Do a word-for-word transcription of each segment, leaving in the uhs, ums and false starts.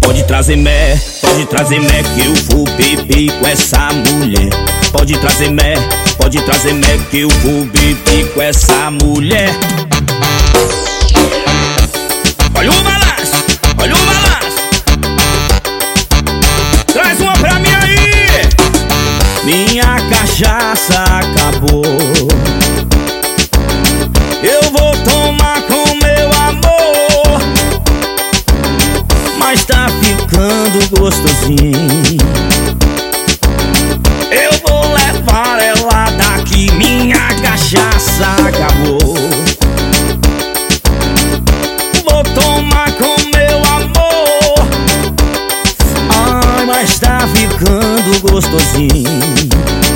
Pode trazer mé, pode trazer mé que eu vou beber com essa mulher. Pode trazer mé, pode trazer mé que eu vou beber com essa mulher. Olha o balanço, olha o balanço. Traz uma pra mim aí. Minha cachaça acabou. Eu vou tomar com meu amor, mas tá ficando gostosinho. Eu vou levar ela daqui. Minha cachaça acabou. Vou tomar com meu amor, ai, mas tá ficando gostosinho.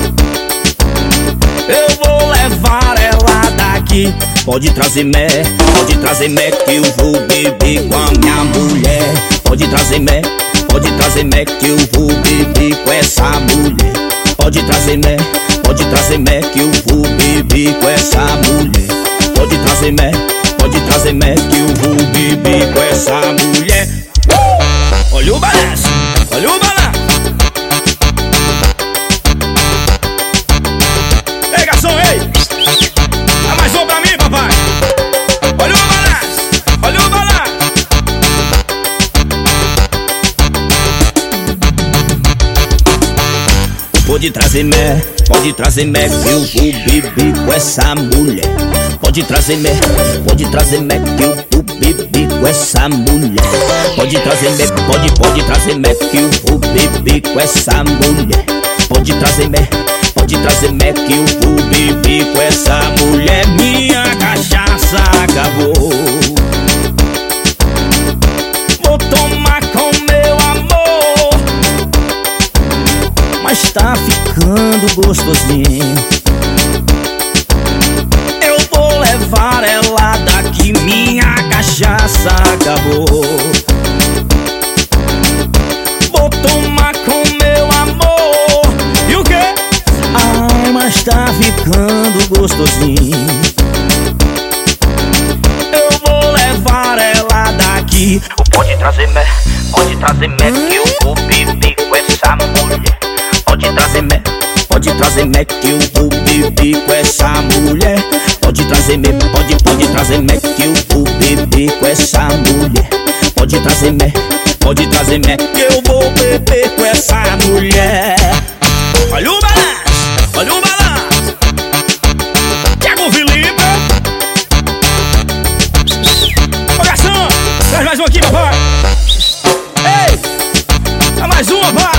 Eu vou levar ela daqui. Pode trazer mé, pode trazer mé que eu vou beber com a minha mulher. Pode trazer mé, pode trazer mé que eu vou beber com essa mulher. Pode trazer mé, pode trazer mé que eu vou beber com essa mulher. Pode trazer mé, pode trazer mé que eu vou beber com essa mulher. uh! Olha o balanço, olha o balanço. Ei, garçom, ei! Dá mais um pra mim, papai. Olha o balanço, olha o balanço. Pode trazer mé, pode trazer mé que eu vou beber com essa mulher. Pode trazer mé, pode trazer mé que eu vou beber com essa mulher. Pode trazer mé, pode, pode trazer mé que eu vou beber com essa mulher. Pode trazer mé, pode trazer mé que eu vou beber com essa mulher. Minha cachaça acabou. Vou tomar com meu amor, mas tá ficando gostosinho. Eu vou levar ela daqui. Minha cachaça acabou. Vou tomar com meu amor. E o quê? Ai, mas tá ficando gostosinho. Eu vou levar ela daqui. Pode trazer mé, pode trazer mé que eu vou beber com essa mulher. Pode trazer mé, pode trazer mé que eu vou beber com essa mulher. Pode trazer mé, pode, pode trazer mé que eu vou beber com essa mulher. Pode trazer mé, pode trazer mé que eu vou beber com essa mulher. Olha o balanço, olha o balanço. Thiago Felipe. Ô garçom, traz mais um aqui, papai. Ei, dá mais uma, papai.